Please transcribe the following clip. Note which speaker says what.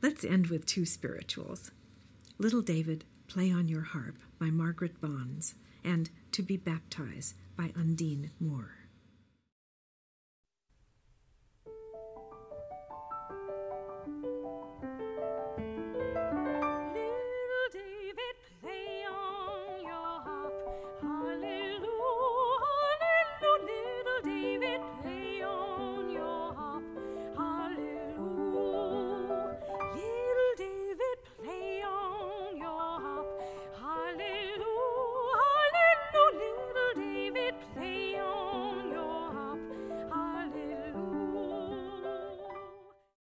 Speaker 1: Let's end with two spirituals. Little David, Play on Your Harp by Margaret Bonds, and To Be Baptized by Undine Moore.